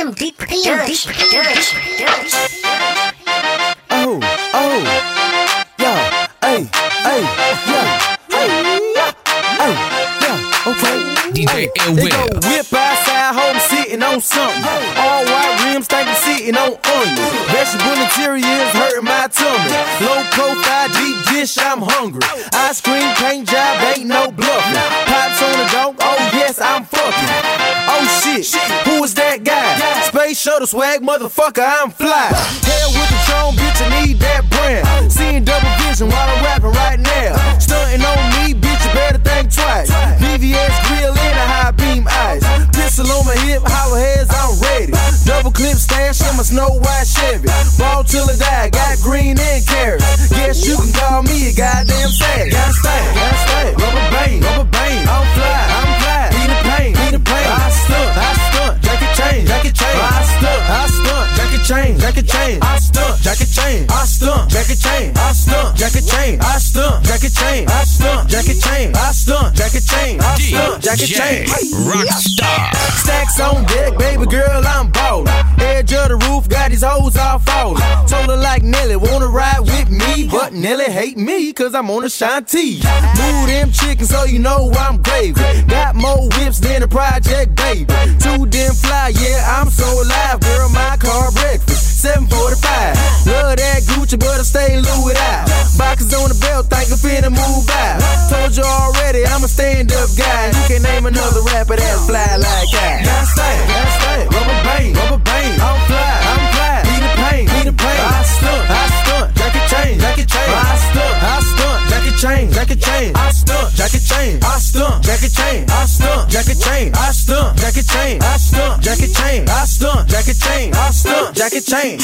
PMD Production. Oh, yeah, hey, yeah, yeah, okay. DJ They go whip outside, home sitting on something. All white rims, think I'm sitting on onions. Vegetable interiors hurting my tummy. Low profile, deep dish, I'm hungry. Ice cream, paint job, ain't no bluffing. Pops on the dog, oh yes, I'm fucking. Oh shit, who is that guy? Space shuttle swag, motherfucker, I'm fly. Hell with the throne, bitch, I need that brand. Seeing double vision while I'm rapping right now. Stunting on me, bitch, you better think twice. VVS grill in a high beam eyes. Pistol on my hip, hollow heads, I'm ready. Double clip stash in my Snow White Chevy. Ball till I die, got green and carrots. Guess you can call me a goddamn fag. Got stay, rubber bang, I'm fly, need the pain, I stunt, jacket chain, I stunt, jacket chain, I stunt, jacket chain, I stunt, jacket chain, I stunt, jacket chain, I stunt, jacket chain, I stunt, jacket chain, I stunt, jacket chain, I stunt, jacket chain, Rockstar. Stacks on deck, baby girl, I'm ballin'. Edge of the roof, got these hoes all fallin'. Told her like Nelly, wanna ride with me, but Nelly hate me, cause I'm on a Shanty. Move them chickens so you know I'm gravy. Got more whips than a project, baby. Too damn fly, yeah, I'm so alive, girl, my car breakfast, 7:45. Love that Gucci, but I stay Louis out. Boxes on the belt, think I'm finna move out. Told you already, I'm a stand-up guy. You can't name another rapper that fly like that. Gotta stay, rubber bang, I'm fly, need the pain, I stunt, jacket chain, I stunt, jacket chain, I stunt, jacket chain, I stunt, jacket chain, I stunt, jacket chain, I stunt, jacket chain, I stunt, jacket chain, I stunt, jacket chain, I stunt, jacket chain.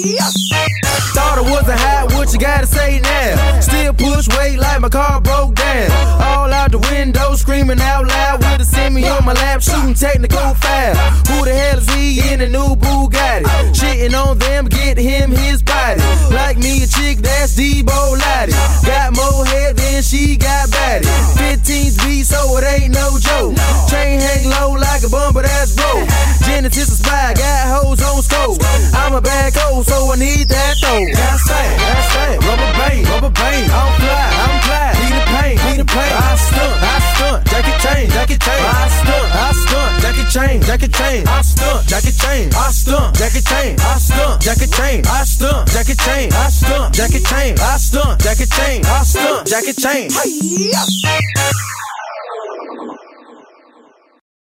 Thought it was a hot, what you gotta say now? Still push weight like my car broke down. All out the window, screaming out loud with a semi on my lap, shooting technical foul. Who the hell is he in a new Bugatti? Shitting on them, get him his body. Like me a chick, that's Debo Lottie. Got more head than she got body. 15's beat, so it ain't no joke. Chain hang low like a bumper that's broke. Genesis is spy, got hoes on scope. I'm a bad hoe, so I need that though. Gotta stay, rubber bang, I'm fly, need the pain, I stunt, jacket chain, I stunt, jacket chain, I stunt, jacket chain, I stunt, jacket chain, I stunt, jacket chain, I stunt, jacket chain, I stunt, jacket chain, I stunt, jacket chain, I stunt, jacket chain.